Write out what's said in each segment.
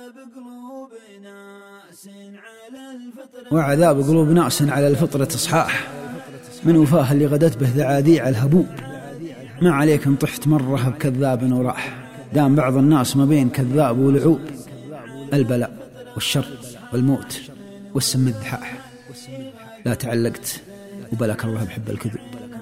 وعذاب قلوب ناس على الفطرة إصحاح، من وفاه اللي غدت به ذعاذيع الهبوب. ما عليك ان طحت مرة بكذاب وراح، دام بعض الناس ما بين كذاب ولعوب. البلاء والشر والموت والسم الذحاح، لا تعلقت وبلك الله بحب الكذب.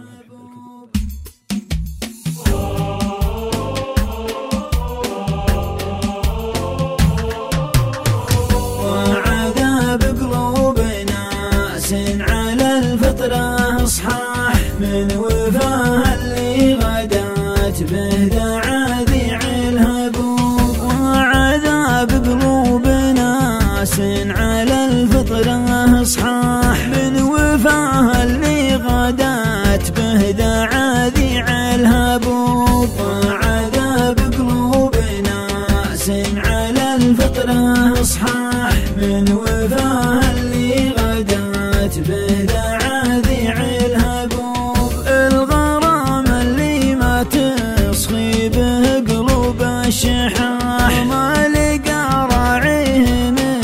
وعذاب قلوب ناس على الفطرة إصحاح، من وفاه اللي غدت به ذعاذيع الهبوب. وعذاب قلوب ناس على الفطرة إصحاح، من وفاه اللي غدت به ذعاذيع الهبوب. وعذاب قلوب ناس على الفطرة إصحاح، من وفاه اللي غدت به ذعاذيع الهبوب. الغرام اللي ما تصخي به قلوب الشحاح، ما لقى راعيه من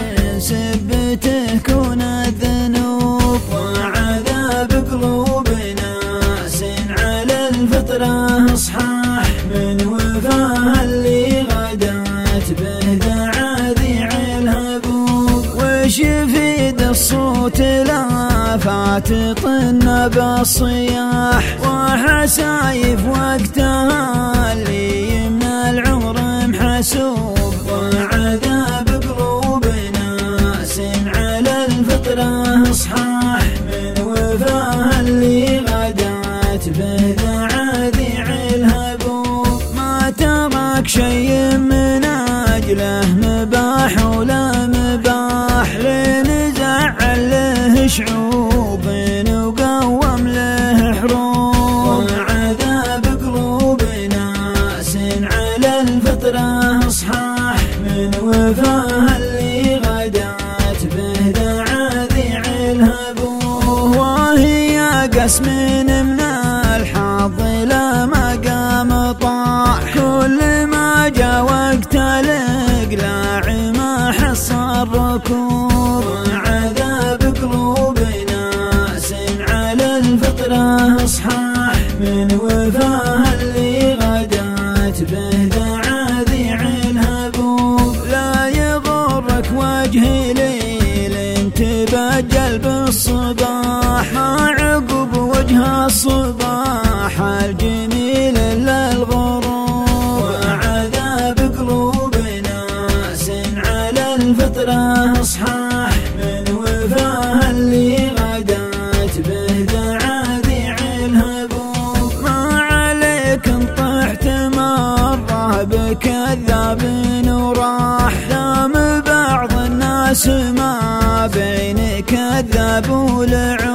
سبته كون الذنوب. وعذاب قلوب ناس على الفطرة إصحاح، من وفاه اللي غدت به ذعاذيع الهبوب. وش يفيد الصوت لا فاتطن بالصياح، وحسايف وقتها اللي يمنى العمر محسوب. وعذاب قلوب ناس على الفطرة إصحاح، من وفاه اللي غدت به ذعاذيع الهبوب. ما ترك شيء من أجله مباح ولا مباح، لين زعل له شعوب وقوم له حروب. وعذاب قلوب ناس على الفطرة إصحاح، من وفاه اللي غدت به ذعاذيع الهبوب. وهي قسم من الحظ لا مقام طاح، كل ما جا وقت الإقلاع ما حص الركوب. وعذاب قلوب ناس على الفطرة إصحاح، من وفاه اللي غدت به ذعاذيع الهبوب. لا يغرك وجه ليل تبجل بالصباح، ما عقب وجه الصباح الجميل إلا الغروب. وعذاب قلوب ناس على الفطرة إصحاح، من وفاه اللي غدت به ذعاذيع الهبوب. ما عليك ان طحت مرة بكذاب وراح، دام بعض الناس ما بين كذاب ولعوب.